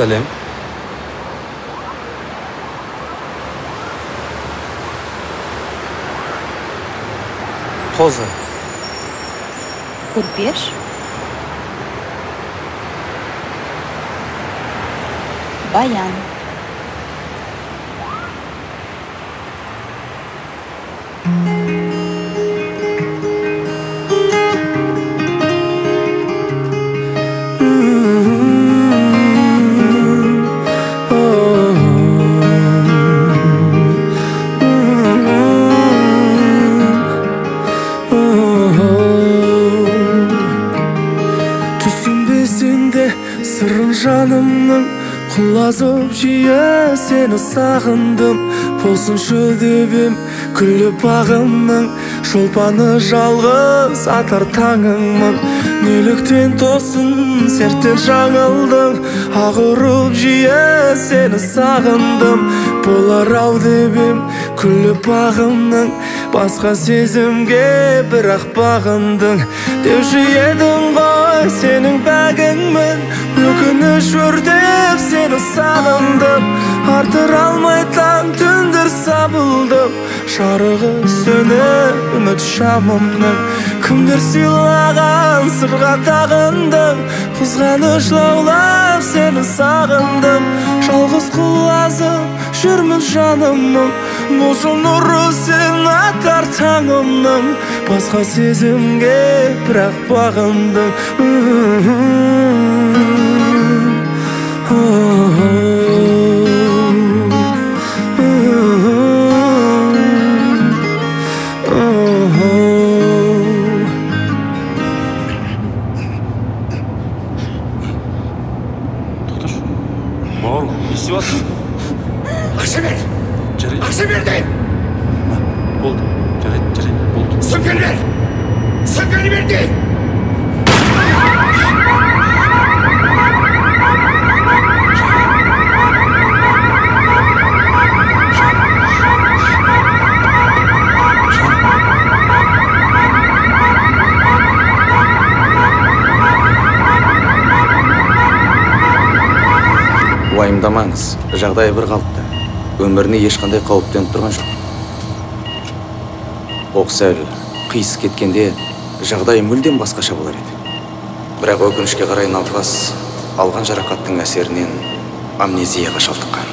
Салем. Қозы. Курпеш. Баян. Сырын жанымның құлазып жиі сені сағындым. Болсыншы деп ем күліп бағымның, шолпаны жалғыз атар таңыңмын. Неліктен тосын серттен жаңылдың, ағырып жиі сені сағындым. Болар-ау деп ем күліп бағымның, басқа сезімге бірақ бағындың. Деуші едің ғой сенің бәгіңмін, өкініш өртеп сені сағындым. Артыр алмай таң түндір сабылдым, жарығы сөніп үміт шамымның. Кімдер сыйлаған сырға тағындым, қызғаныш лаулап сені сағындым. Жалғыз құлазып жүрмін жанымның, болшы нұры сен атар таңымның. Басқа сезімге бірақ бағындым. Тоқташ, бауырым, не істеп жатсың? Ақша бер! Жарайды. Ақша бер дейм! Болды, жарайды, болды. Сөмкені бер! Сөмкені бер дейм! Уайымдамаңыз, жағдайы бір қалыпты. Өміріне ешқандай қауіп төніп тұрған жоқ. Оқсәл қиыс кеткенде жағдайы мүлдем басқаша болар еді. Бірақ өкінішке қарай науқас алған жарақаттың әсерінен амнезияға шалдыққан.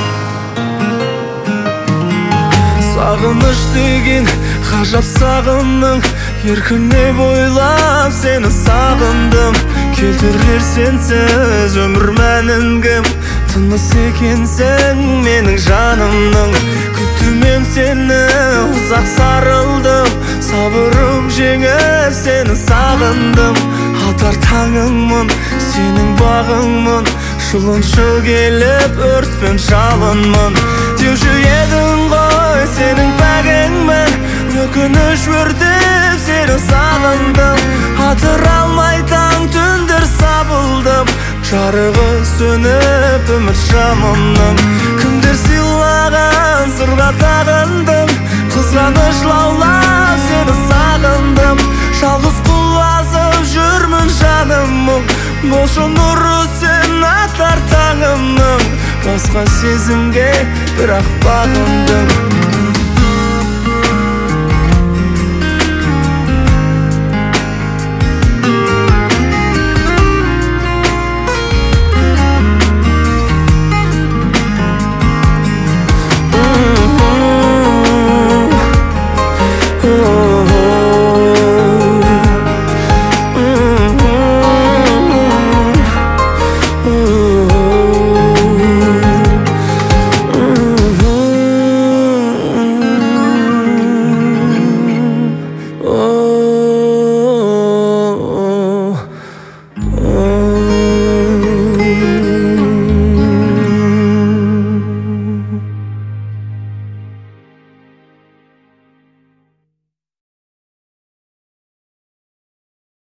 Сағыныш деген ғажап сағымның, еркіне бойлап сені сағындым. Келтірер сенсіз өмір мәнін кім, тыныс екенсің менің жанымның. Күтумен сені ұзақ сарылдым, сабырым жеңіп сені сағындым. Атар таңыңмын, сенің бағыңмын, шылыншы келіп өртпен жалынмын. Деуші едің ғой сенің бәгіңмін, өкініш өртеп сені сағындым. Атыр алмай таң түндір сабылдым, жарығы сөніп үміт шамымның. Кімдер сыйлаған сырға тағындым, қызғаныш лаулап сені сағындым. Жалғыз құлазып жүрмін жанымның, болшы нұры сен атар таңымның. Басқа сезімге бірақ бағындым.